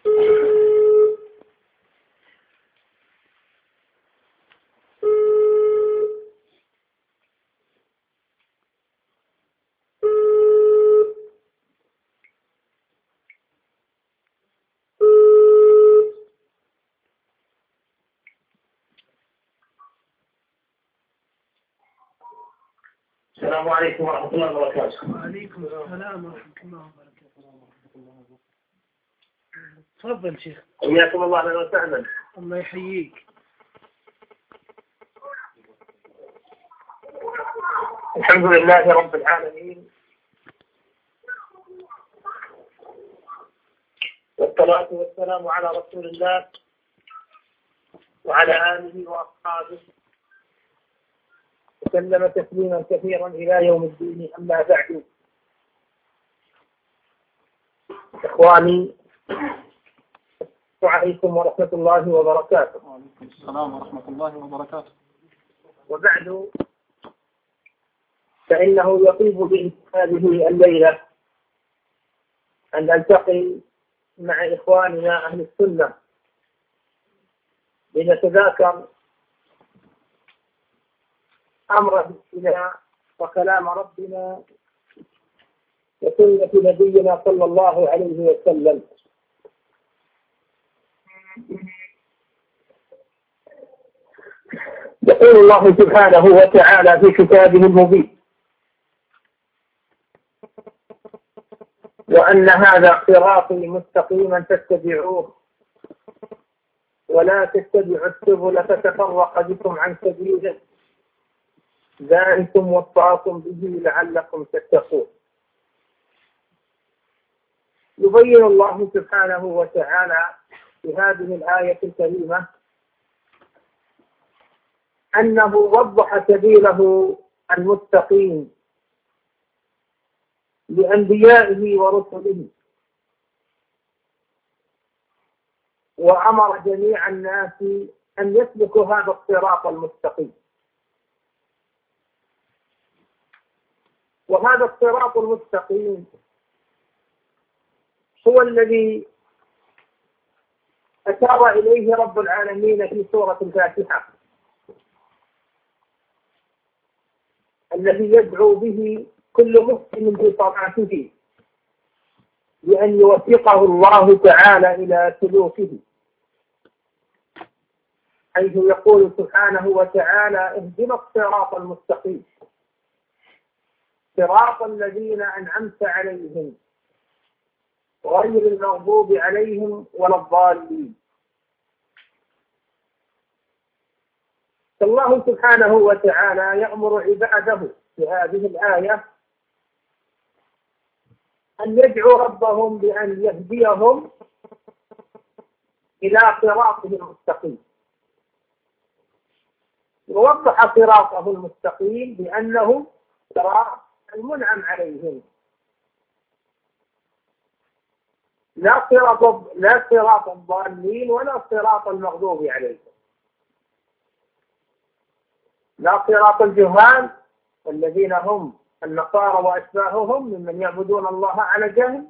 السلام عليكم ورحمة الله وبركاته. وعليكم السلام ورحمة الله وبركاته. تفضل شيخ. حياكم الله أهلا وسهلا. الله يحييك. الحمد لله رب العالمين، والصلاة والسلام على رسول الله وعلى آله وأصحابه وسلم تسليما كثيرا إلى يوم الدين. أما بعد، إخواني وعليكم ورحمة الله وبركاته. وعليكم السلام ورحمة الله وبركاته. وبعد، فإنه يطيب بي هذه الليلة أن نلتقي مع إخواننا أهل السنة لنتذاكر أمر ربنا وكلام ربنا وسنة نبينا صلى الله عليه وسلم. يقول الله سبحانه وتعالى في كتابه المبين: وأن هذا صراطي مستقيما فاتبعوه ولا تتبعوا السبل فتفرق بكم عن سبيله ذلكم وصاكم به لعلكم تتقون. يبين الله سبحانه وتعالى في هذه الآية الكريمة أنه وضح سبيله المستقيم لأنبيائه ورسله، وأمر جميع الناس أن يسلكوا هذا الصراط المستقيم. وهذا الصراط المستقيم هو الذي أشار إليه رب العالمين في سورة الفاتحة، الذي يدعو به كل مسلم في صلاته بأن يوفقه الله تعالى إلى سلوكه، حيث يقول سبحانه وتعالى: اهدنا الصراط المستقيم صراط الذين أنعمت عليهم غير المغضوب عليهم ولا الضالين. فالله سبحانه وتعالى يأمر عباده في هذه الآية أن يدعوا ربهم بأن يهديهم إلى صراطه المستقيم. ووضح صراطه المستقيم بأنه صراط المنعم عليهم، لا صراط الضالين ولا صراط المغضوب عليهم، لا صراط الجهال الذين هم النصارى وأشباههم ممن يعبدون الله على جهل،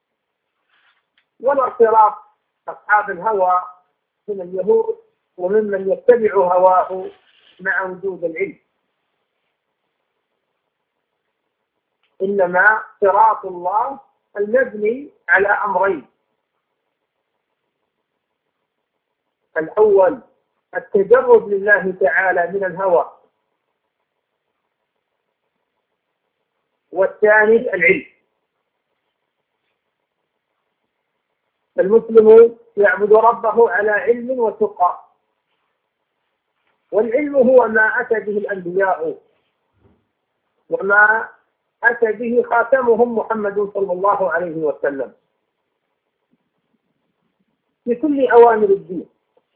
ولا صراط أصحاب الهوى من اليهود وممن يتبع هواه مع وجود العلم. إنما صراط الله المبني على أمرين: الأول التجرد لله تعالى من الهوى، والثاني العلم. المسلم يعبد ربه على علم وتقى، والعلم هو ما أتى به الأنبياء وما أتى به خاتمهم محمد صلى الله عليه وسلم في كل أوامر الدين،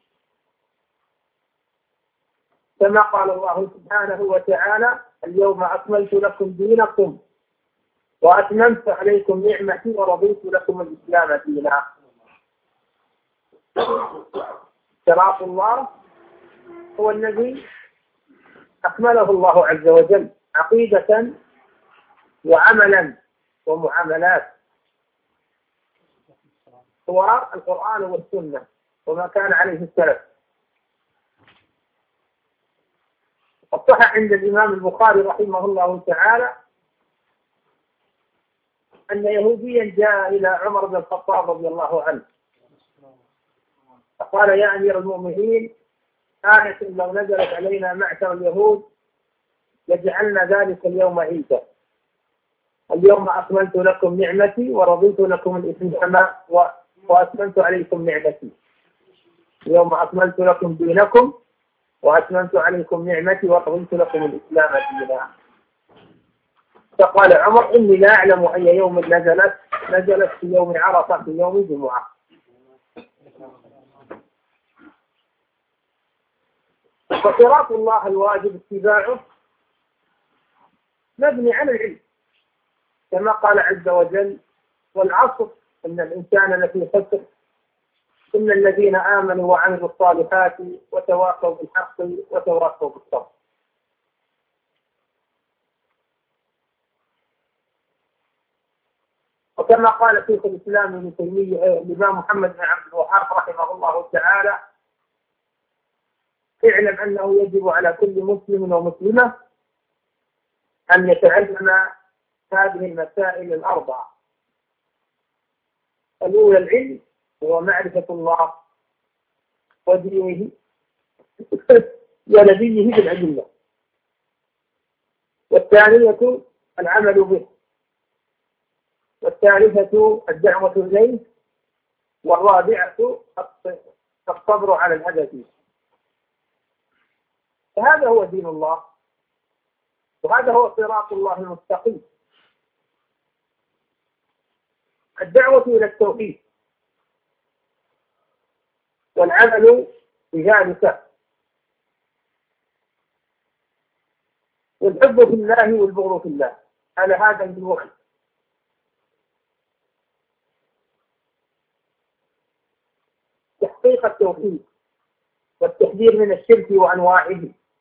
كما قال الله سبحانه وتعالى: اليوم أكملت لكم دينكم وأتممت عليكم نعمتي ورضيت لكم الإسلام دينا. صراط الله هو الذي أكمله الله عز وجل عقيدة وعملا ومعاملات. هو القرآن والسنة وما كان عليه السلف. الصحيح عند الإمام البخاري رحمه الله تعالى أن يهوديا جاء إلى عمر بن الخطاب رضي الله عنه فقال: يا أمير المؤمنين، آية لو نزلت علينا معشر اليهود لجعلنا ذلك اليوم عيدا. اليوم أكملت لكم نعمتي ورضيت لكم الإسلام وأتممت عليكم نعمتي. اليوم أكملت لكم دينكم وأتممت عليكم نعمتي ورضيت لكم الإسلام دينا. فقال عمر: إني لا أعلم أي يوم نزلت في يوم عرفة في يوم الجمعة. فصراط الله الواجب اتباعه مبني على العلم، كما قال عز وجل: والعصر إن الإنسان لفي خسر إلا الذين آمنوا وعملوا الصالحات وتواصوا بالحق وتواصوا بالصبر. وكما قال شيخ الإسلام ابن تيمية الإمام محمد بن عبد الوهاب رحمه الله تعالى: اعلم أنه يجب على كل مسلم ومسلمة أن يتعلم هذه المسائل الأربعة. الأولى العلم، هو معرفة الله ودينه ونبيه بالأدلة. والثانية العمل به. والثالثة الدعوة إليه. والرابعة الصبر على الأذى فيه. فهذا هو دين الله، وهذا هو صراط الله المستقيم. الدعوة إلى التوحيد والعمل بذلك، والحب في الله والبغض في الله، على هذا النوع. تحقيق التوحيد والتحذير من الشرك وأنواعه.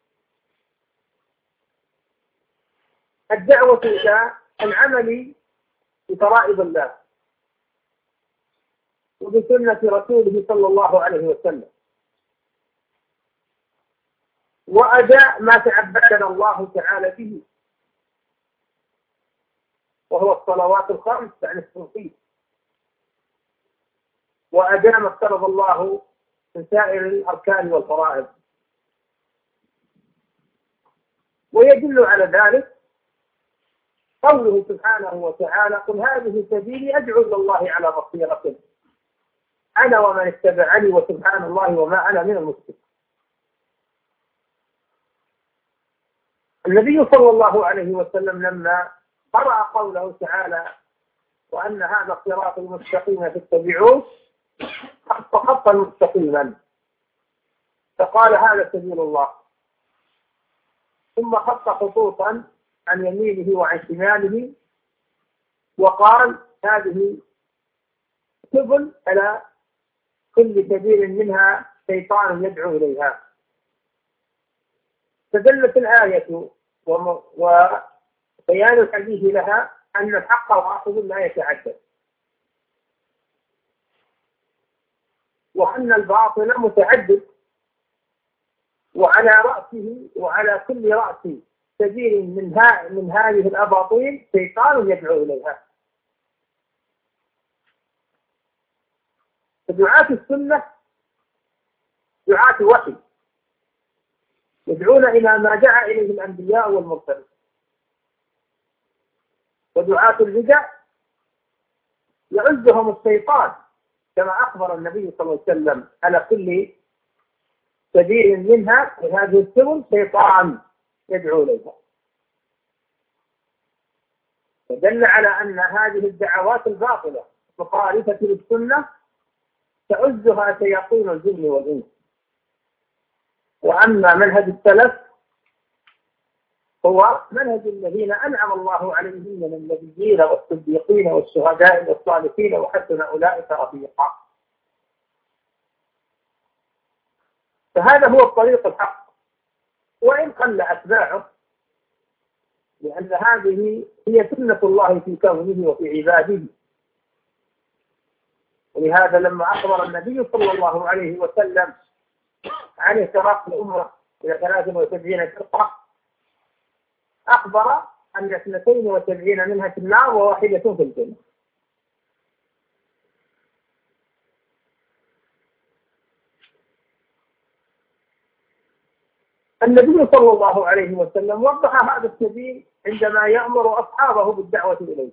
الدعوة إلى العمل بفرائض الله وبسنة رسوله صلى الله عليه وسلم، وأداء ما تعبدنا الله تعالى به، وهو الصلوات الخمس عن التوحيد، وأداء ما افترض الله من سائر الأركان والفرائض. ويدل على ذلك قوله سبحانه وتعالى: قل هذه سبيلي أدعو إلى الله على بصيرة أنا ومن اتبعني وسبحان الله وما أنا من المشركين. النبي صلى الله عليه وسلم لما قرأ قوله تعالى: وأن هذا الصراط المستقيم فاتبعوه، خط خطا مستقيما، فقال: هذا سبيل الله، ثم خط خطوطا عن يمينه وعن شماله، وقال: هذه سبل على كل سبيل منها شيطان يدعو إليها. فدلت الآية وبيان الحديث لها أن الحق واحد لا يتعدد، وأن الباطل متعدد، وعلى رأسه وعلى كل رأس سبيل من هذه الأباطيل شيطان يدعو إليها. فدعاة السنة دعاة وحي، يدعون إلى ما دعا إليه الأنبياء والمرسلين. ودعاة البدع يعزهم الشيطان، كما أخبر النبي صلى الله عليه وسلم: على كل سبيل منها في هذه السبل شيطان يدعو إليها. فدل على أن هذه الدعوات الباطلة مخالفة للسنة تعزها شياطين الجن والإنس. وأما منهج السلف هو منهج الذين أنعم الله عليهم من النبيين والصديقين والشهداء والصالحين وحسن أولئك رفيقا. فهذا هو الطريق الحق، وإن قل أتباعه، لأن هذه هي سنة الله في كونه وفي عباده. ولهذا لما أخبر النبي صلى الله عليه وسلم عن افتراق الأمة إلى 73 فرقة، أخبر أن 72 منها في النار وواحدة في الجنة. النبي صلى الله عليه وسلم وضح هذا السبيل عندما يأمر أصحابه بالدعوة إليه،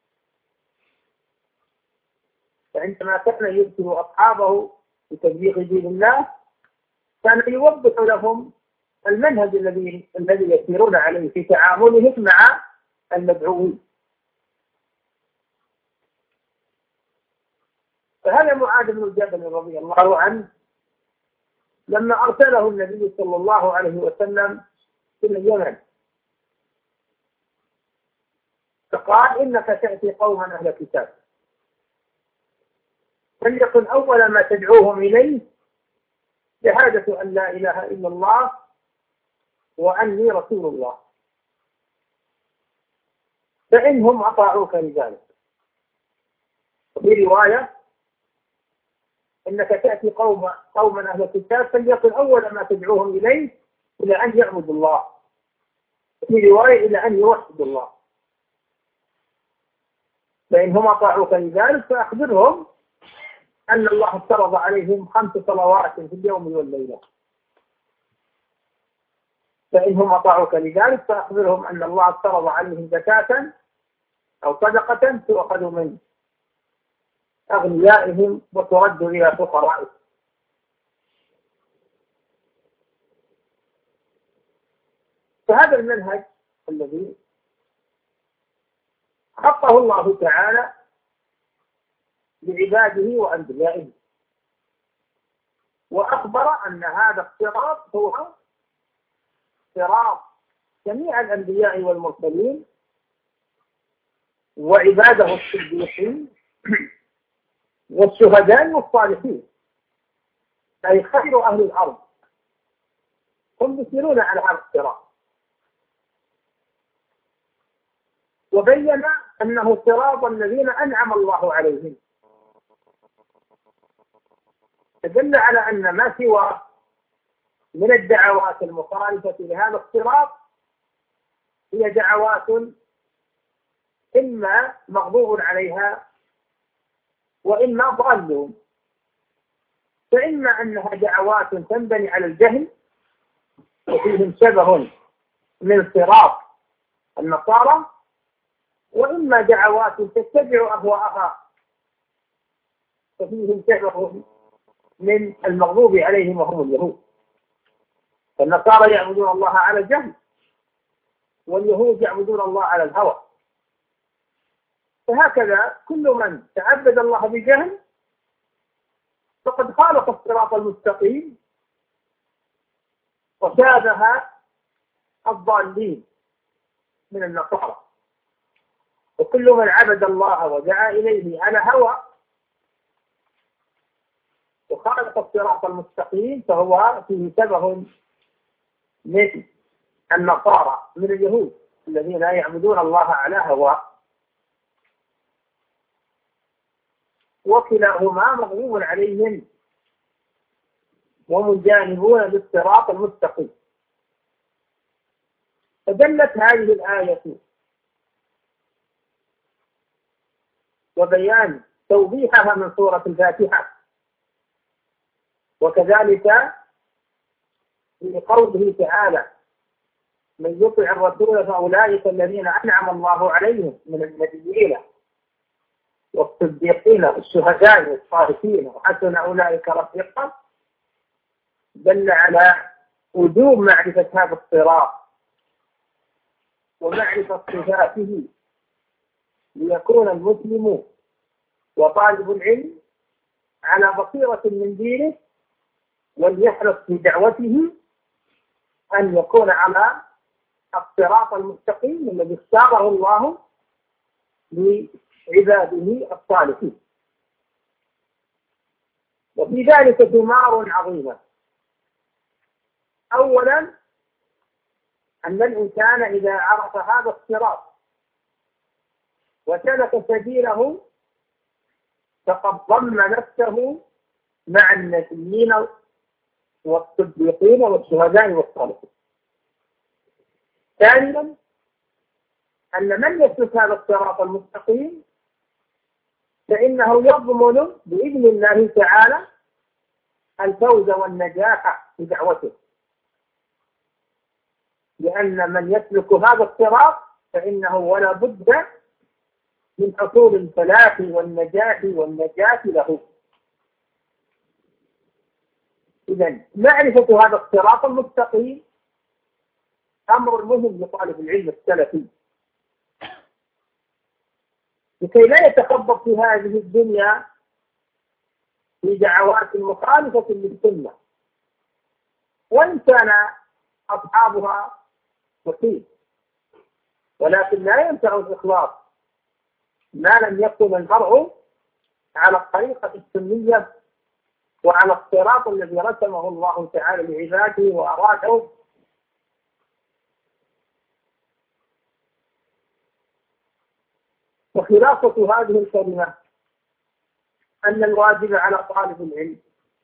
فعندما كان يرسل أصحابه بتبليغ دين الله كان يوضح لهم المنهج الذي يسيرون عليه في تعاملهم مع المدعوين. فهذا معاذ بن جبل رضي الله عنه لما أرسله النبي صلى الله عليه وسلم إلى اليمن فقال إنك تأتي قوما أهل كتاب فليكن أول ما تدعوهم إليه شهادة أن لا إله إلا الله وأني رسول الله، فإنهم أطاعوك لذلك. وفي رواية إنك تأتي قوما أهل الكتاب فليكن أول ما تدعوهم إليه إلى أن يعبدوا الله، في رواية إلى أن يوحدوا الله، فإنهم أطاعوك لذلك فأخبرهم أن الله افترض عليهم 5 صلوات في اليوم والليلة، فإنهم أطاعوك لذلك فأخبرهم أن الله افترض عليهم زكاة أو صدقة تؤخذ من أغنيائهم وترد إلى فقرائهم. فهذا المنهج الذي خطه الله تعالى لعباده وأنبيائه، وأخبر أن هذا الصراط هو صراط جميع الأنبياء والمرسلين وعباده الصديقين والشهداء والصالحين، أي خير أهل الأرض هم يسيرون على هذا الصراط. وبين أنه صراط الذين أنعم الله عليهم، فدل على أن ما سوى من الدعوات المخالفة لهذا الصراط هي دعوات إما مغضوب عليها وإما ضالون، فإما أنها دعوات تنبني على الجهل وفيهم شبه من صراط النصارى، وإما دعوات تتبع أهواءها ففيهم شبه من المغضوب عليهم وهم اليهود. فالنصارى يعبدون الله على الجهل واليهود يعبدون الله على الهوى. فهكذا كل من تعبد الله بجهل فقد خالف الصراط المستقيم وشابه الضالين من النصارى. وكل من عبد الله ودعا إليه على هوى وخالف الصراط المستقيم فهو فيه شبه من النصارى من اليهود الذين يعبدون الله على هوى، وكلاهما مغضوب عليهم ومجانبون للصراط المستقيم. فدلت هذه الآية وبيان توضيحها من سورة الفاتحة، وكذلك في قوله تعالى من يطع الرسول فأولئك الذين أنعم الله عليهم من النبيين والصديقين والشهداء والصالحين وحسن أولئك رفيقا، دل على وجوب معرفة هذا الصراط ومعرفة صفاته ليكون المسلم وطالب العلم على بصيرة من دينه، وليحرص في دعوته أن يكون على الصراط المستقيم الذي اختاره الله لعباده الصالحين. وفي ذلك ثمار عظيمة. أولا أن الإنسان إذا عرف هذا الصراط وسلك سبيله فقد ضم نفسه مع النبيين والصديقين والشهداء والصالحين. ثانيا أن من يسلك هذا الصراط المستقيم فإنه يضمن بإذن الله تعالى الفوز والنجاح في دعوته، لأن من يسلك هذا الصراط فإنه ولا بد من حصول الفلاح والنجاح له. إذن معرفة هذا الصراط المستقيم أمر مهم لطالب العلم السلفي، لكي لا يتخبط في هذه الدنيا في دعوات مخالفة للسنة، وإن كان أصحابها مخيف، ولكن لا ينفع الإخلاص ما لم يكن المرء على الطريقة السنية وعلى الصراط الذي رسمه الله تعالى لعباده وأراده. وخلاصة هذه الكلمة أن الواجب على طالب العلم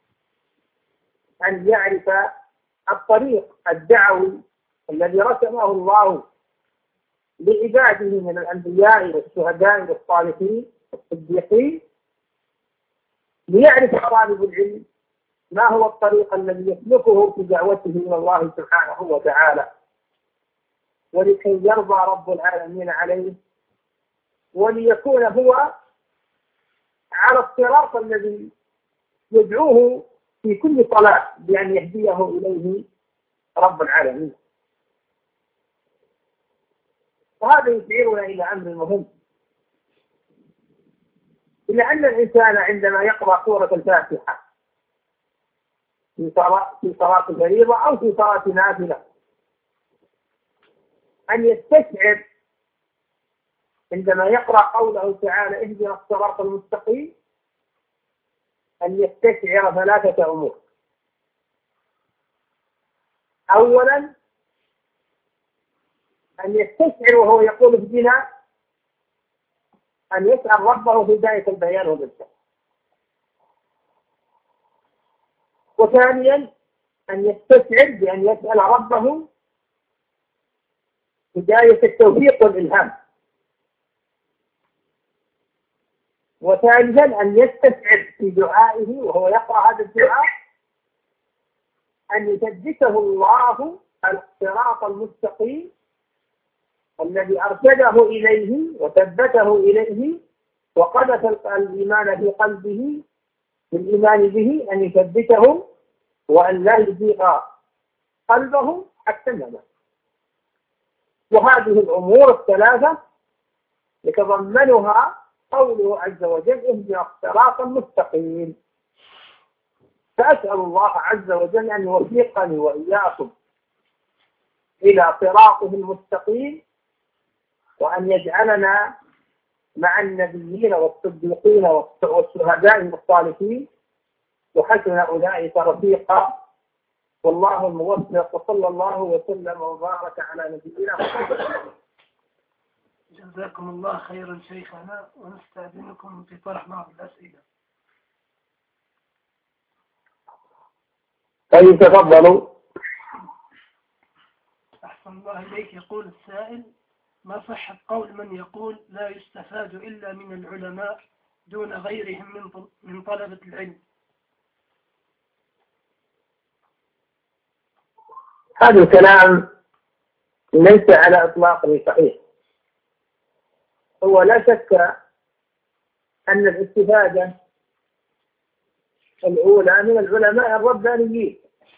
أن يعرف الطريق الدعوي الذي رسمه الله لعباده من الأنبياء والشهداء والصالحين والصديقين، ليعرف طالب العلم ما هو الطريق الذي يسلكه في دعوته إلى الله سبحانه وتعالى، ولكي يرضى رب العالمين عليه، وليكون هو على الصراط الذي يدعوه في كل صلاة بأن يهديه إليه رب العالمين. وهذا يشعرنا إلى أمر مهم، إلى أن الإنسان عندما يقرأ سورة الفاتحة في صلاة الفريضة أو في صلاة نافلة أن يستشعر عندما يقرأ قوله تعالى اهدنا الصراط المستقيم أن يستشعر ثلاثة أمور. أولا أن يستشعر وهو يقول اهدنا أن يسأل ربه هداية البيان والإرشاد. وثانيا أن يستشعر بأن يسأل ربه هداية التوفيق والإلهام. وثالثا أن يستشعر في دعائه وهو يقرأ هذا الدعاء أن يثبته الله الصراط المستقيم الذي أرشده إليه وثبته إليه وقذف الإيمان في قلبه بالإيمان به، أن يثبته وأن لا يزيغ قلبه حتى الممات. وهذه الأمور الثلاثة يتضمنها قوله عز وجل اهدنا الصراط المستقيم. فأسأل الله عز وجل أن يوفقني وإياكم إلى صراطه المستقيم، وأن يجعلنا مع النبيين والصديقين والشهداء والصالحين، وحسن أولئك رفيقا. والله الموفق، وصلى الله وسلم وبارك على نبينا محمد. جزاكم الله خيرا شيخنا، ونستأذنكم في طرح بعض الأسئلة. طيب تفضلوا. أحسن الله إليك. يقول السائل: ما صحة قول من يقول لا يستفاد إلا من العلماء دون غيرهم من طلبة العلم؟ هذا الكلام ليس على إطلاقه صحيح. هو لا شك أن الاستفادة الأولى من العلماء الربانيين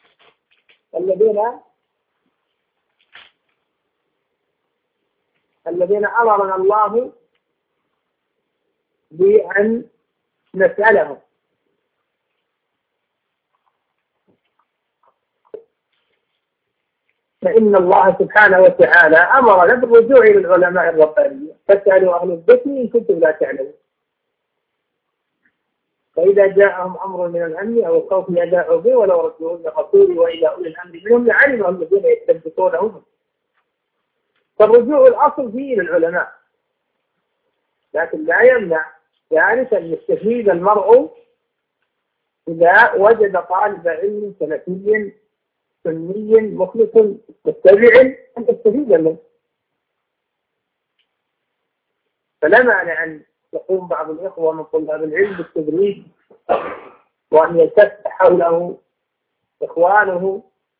الذين أمرنا الله بأن نسألهم. فإن الله سبحانه وتعالى أمرنا بالرجوع إلى العلماء الربانيين، فاسألوا أهل الذكر إن كنتم لا تعلمون. فإذا جاءهم أمر من الأمن أو الخوف يداعوا به ولو ردوه إلى الرسول وإلى أولي الأمر منهم لعلمه الذين يستنبطونه. فالرجوع الأصل فيه إلى العلماء، لكن لا يمنع ذلك أن يستفيد المرء إذا وجد طالب علم سلفي سني مخلص متبع أن يستفيد منه. فلا مانع أن يقوم بعض الإخوة من طلاب العلم بالتدريس وأن يلتف حوله إخوانه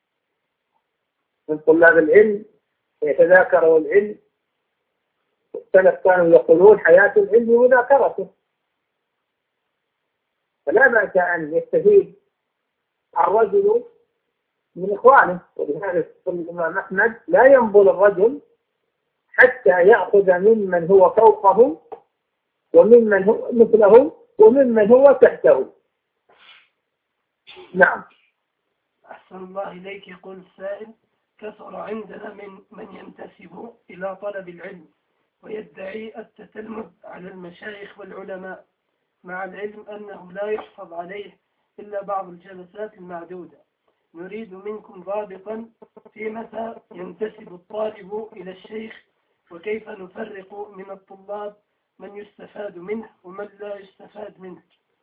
من طلاب العلم ويتذاكروا العلم. السلف كانوا يقولون حياة العلم مذاكرته، فلا بأس أن يستفيد الرجل من إخوانه. ولهذا يقول الإمام أحمد لا ينبل الرجل حتى يأخذ ممن هو فوقه وممن هو مثله وممن هو تحته. نعم. أحسن الله إليك. يقول السائل: كثر عندنا من ينتسب إلى طلب العلم ويدعي التتلمذ على المشايخ والعلماء، مع العلم أنه لا يحفظ عليه إلا بعض الجلسات المعدودة. نريد منكم ضابطا في متى ينتسب الطالب إلى الشيخ، وكيف نفرق من الطلاب من يستفاد منه ومن لا يستفاد منه.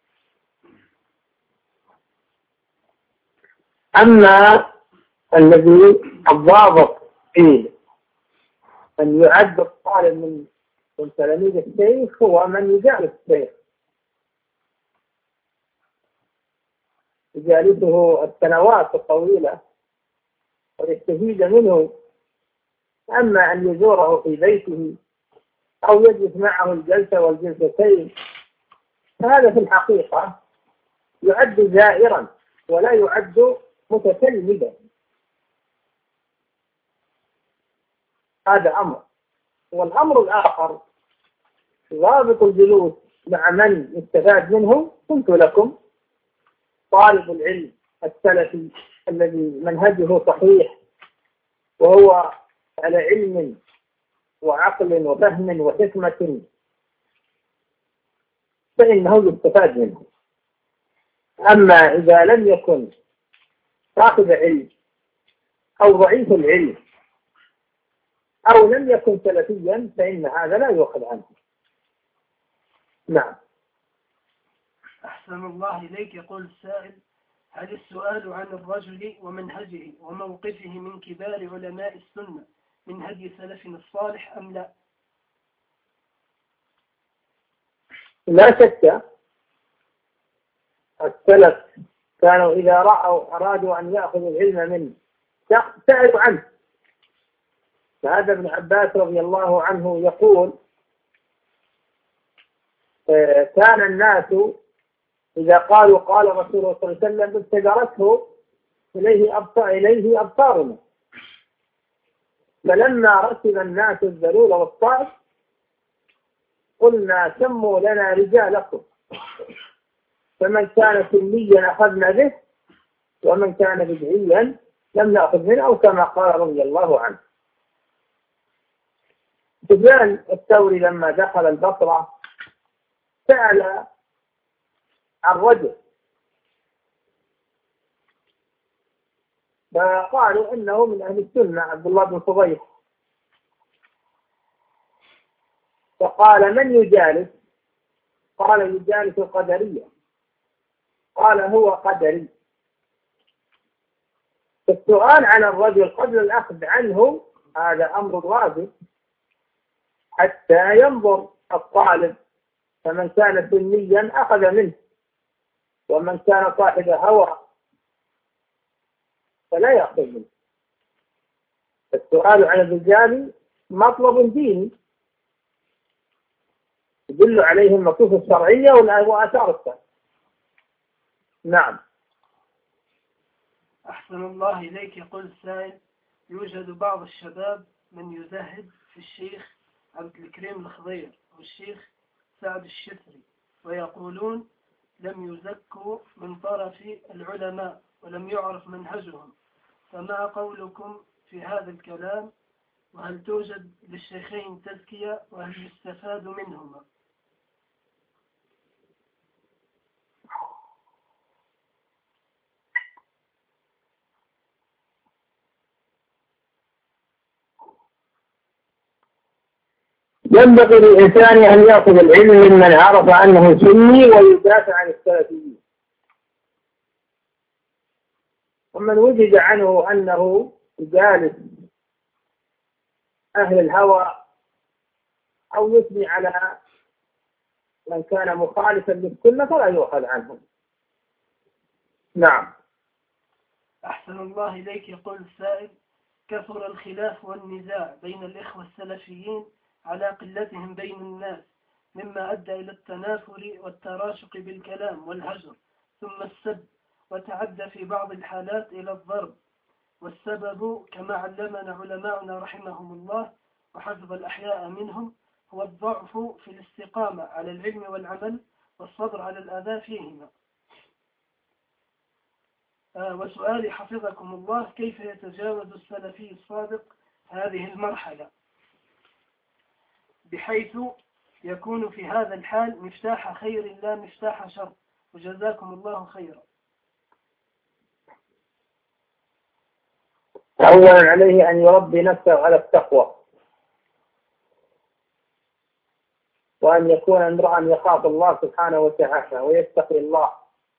أما الذي الضابط فيه أن يعد الطالب من تلاميذ الشيخ هو من يجالس الشيخ، يجالسه السنوات الطويلة ويستفيد منه. أما أن يزوره في بيته أو يجلس معه الجلسة والجلستين فهذا في الحقيقة يعد زائرا ولا يعد متتلمذا. هذا أمر. والأمر الآخر ضابط الجلوس مع من يستفاد منه. قلت لكم طالب العلم السلفي الذي منهجه صحيح وهو على علم وعقل وفهم وحكمة فإنه يستفاد منه. أما إذا لم يكن صاحب علم أو ضعيف العلم أو لم يكن سلفيا فإن هذا لا يؤخذ عنه. نعم. أحسن الله إليك. يقول السائل: هل السؤال عن الرجل ومنهجه وموقفه من كبار علماء السنة من هدي سلفنا الصالح أم لا؟ لا شك السلف كانوا إذا أرادوا أن يأخذوا العلم منه سألوا عنه. فهذا ابن عباس رضي الله عنه يقول: كان الناس إذا قالوا قال رسول الله صلى الله عليه وسلم ابتدرته إليه أبصارنا، فلما ركب الناس الذلول والصعب قلنا سموا لنا رجالكم، فمن كان سنيا أخذنا به ومن كان بدعيا لم نأخذ منه، أو كما قال رضي الله عنه. سفيان الثوري لما دخل البصرة سأل عن رجل فقالوا إنه من أهل السنة عبد الله بن فضيل، فقال: من يجالس؟ قال: يجالس القدرية. قال: هو قدري. السؤال عن الرجل قبل الأخذ عنه هذا أمر واجب حتى ينظر الطالب، فمن كان سنيا أخذ منه ومن كان صاحب هوى فلا يأخذ منه. السؤال عن الرجال مطلب ديني يدل عليه النصوص الشرعية وآثار السلف. نعم. أحسن الله إليك. يقول السائل: يوجد بعض الشباب من يزهد في الشيخ عبد الكريم الخضير والشيخ سعد الشثري، ويقولون لم يزكوا من طرف العلماء ولم يعرف منهجهم، فما قولكم في هذا الكلام؟ وهل توجد للشيخين تزكية وهل يستفاد منهما؟ ينبغي للإنسان أن يأخذ العلم ممن عرف أنه سني ويدافع عن السلفيين، ومن وجد عنه أنه يجالس أهل الهوى أو يثني على من كان مخالفا للسنة فلا يؤخذ عنهم. نعم. أحسن الله إليك. يقول السائل: كثر الخلاف والنزاع بين الإخوة السلفيين على قلتهم بين الناس، مما أدى إلى التنافر والتراشق بالكلام والهجر ثم السب، وتعدى في بعض الحالات إلى الضرب، والسبب كما علمنا علماؤنا رحمهم الله وحفظ الأحياء منهم هو الضعف في الاستقامة على العلم والعمل والصبر على الأذى فيهما. وسؤالي حفظكم الله: كيف يتجاوز السلفي الصادق هذه المرحلة بحيث يكون في هذا الحال مفتاح خير لا مفتاح شر؟ وجزاكم الله خيرا. أولا عليه أن يربي نفسه على التقوى، وأن يكون امرأ يخاف الله سبحانه وتعالى ويتقي الله.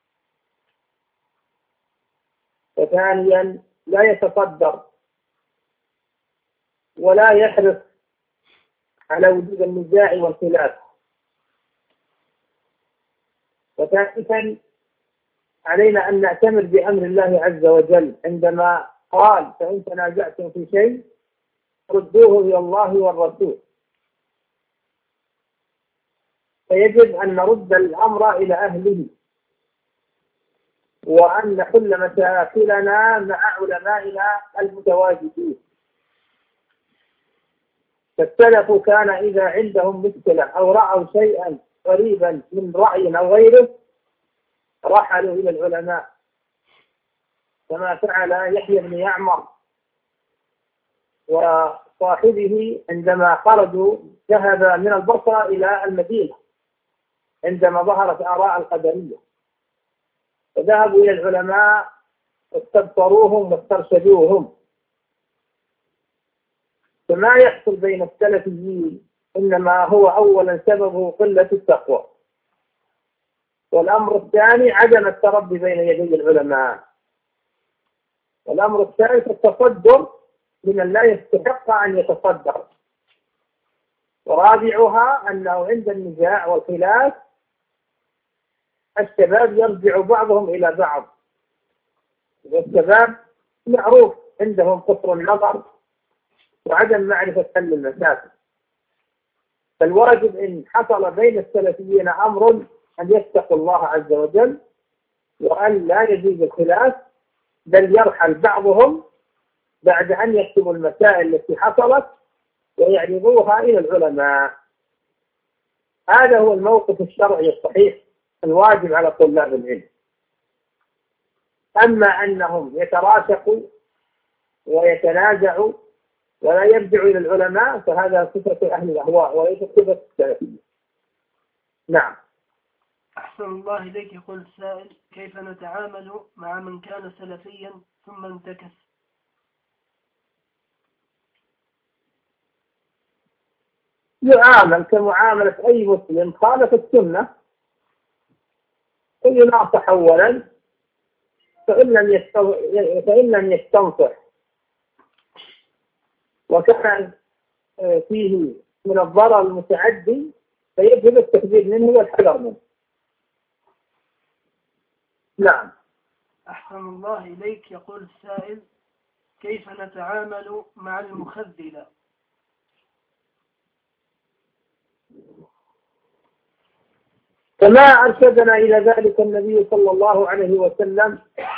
وثانيا لا يتصدر ولا يحرص على وجود النزاع والخلاف. وثالثا علينا أن نأتمر بأمر الله عز وجل عندما قال: فإن تنازعتم في شيء ردوه إلى الله والرسول. فيجب أن نرد الأمر إلى أهله، وأن نحل مشاكلنا مع علمائنا المتواجدين. فالسلف كان إذا عندهم مشكلة أو رأوا شيئا قريبا من رأي أو غيره رحلوا إلى العلماء، كما فعل يحيى بن يعمر وصاحبه عندما خرجوا ذهب من البصرة إلى المدينة عندما ظهرت آراء القدرية، فذهبوا إلى العلماء واستبصروهم واسترشدوهم. فما يحصل بين السلفيين إنما هو أولا سببه قلة التقوى، والأمر الثاني عدم التربي بين يدي العلماء، والأمر الثالث التصدر لمن لا يستحق أن يتصدر، ورابعها أنه عند النزاع والخلاف الشباب يرجع بعضهم إلى بعض، والشباب معروف عندهم قصر النظر وعدم معرفة حل المشاكل. فالواجب إن حصل بين السلفيين أمر أن يتقوا الله عز وجل، وأن لا يزيد الخلاف، بل يرحل بعضهم بعد أن يكتبوا المسائل التي حصلت ويعرضوها إلى العلماء. هذا هو الموقف الشرعي الصحيح الواجب على طلاب العلم. أما أنهم يتراشقوا ويتنازعوا ولا يرجعوا إلى العلماء فهذا صفة أهل الأهواء وليس صفة السلفية. نعم. أحسن الله إليك. يقول السائل: كيف نتعامل مع من كان سلفيا ثم انتكس؟ يعامل كمعاملة أي مسلم خالف السنة، يناصح أولا، فإن لم يستنصح وكان فيه من الضرر المتعدي فيجب التحذير منه والحذر منه. نعم. أحسن الله إليك. يقول السائل: كيف نتعامل مع المخذلة؟ كما أرشدنا إلى ذلك النبي صلى الله عليه وسلم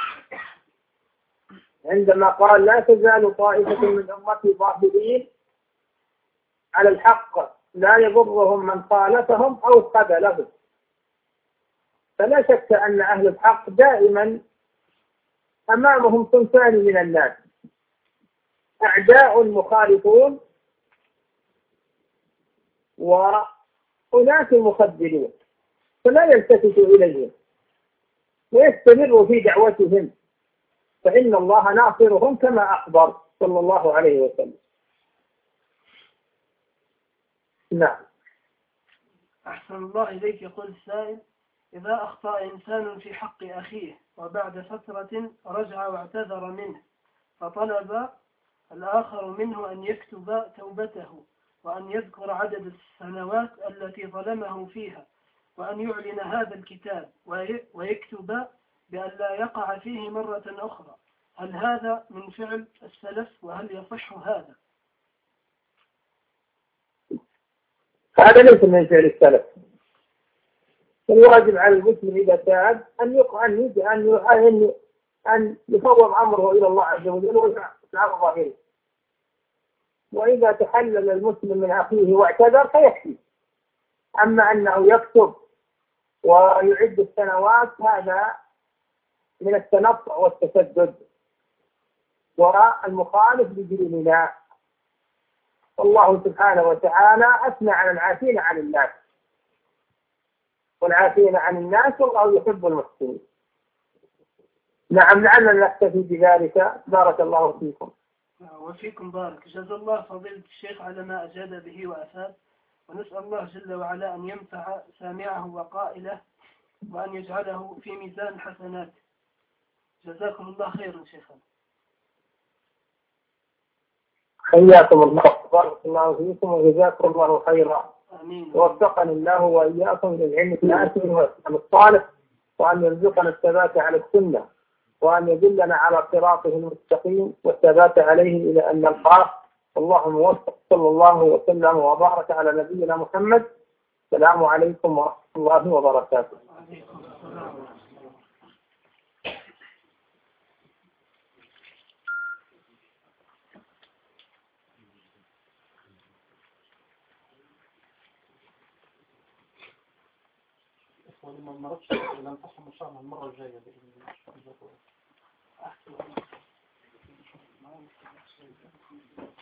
عندما قال: لا تزال طائفة من أمتي ظاهرين على الحق لا يضرهم من خالفهم أو خذلهم. فلا شك أن أهل الحق دائما أمامهم صنفان من الناس: أعداء مخالفون وأناس مخذلون، فلا يلتفتوا إليهم ويستمروا في دعوتهم، فإن الله ناصرهم كما أخبر صلى الله عليه وسلم. نعم. أحسن الله إليك. يقول السائل: إذا أخطأ إنسان في حق أخيه وبعد فترة رجع واعتذر منه، فطلب الآخر منه أن يكتب توبته وأن يذكر عدد السنوات التي ظلمه فيها، وأن يعلن هذا الكتاب ويكتب بأن لا يقع فيه مرة أخرى، هل هذا من فعل السلف وهل يصح هذا؟ هذا ليس من فعل السلف. الواجب على المسلم إذا تاب أن يفوض أمره إلى الله عز وجل ويتعرض ظاهره. وإذا تحلل المسلم من أخيه واعتذر فيكفي. أما أنه يكتب ويعد السنوات هذا من التنطع والتسدد والمخالف لديننا. والله سبحانه وتعالى أثنى على العافين عن الناس، والعافين عن الناس والله يحب المحسنين. نعم، لعلنا نكتفي بذلك. بارك الله فيكم. وفيكم بارك. جزا الله فضيلة الشيخ على ما أجاد به وأفاد، ونسأل الله جل وعلا أن ينفع سامعه وقائله وأن يجعله في ميزان حسنات. جزاكم الله خيرا شيخنا. حياكم الله، بارك الله فيكم وجزاكم الله خيرا. آمين. ووفقني الله وإياكم للعلم النافع والعمل الصالح، وأن يرزقنا الثبات على السنة، وأن يدلنا على صراطه المستقيم والثبات عليه إلى أن نلقاه. اللهم وفق. صلى الله وسلم وبارك على نبينا محمد. السلام عليكم ورحمة الله وبركاته. وعليكم السلام. ولما مرتش لن تصل إن شاء الله المرة الجاية بإذن الله.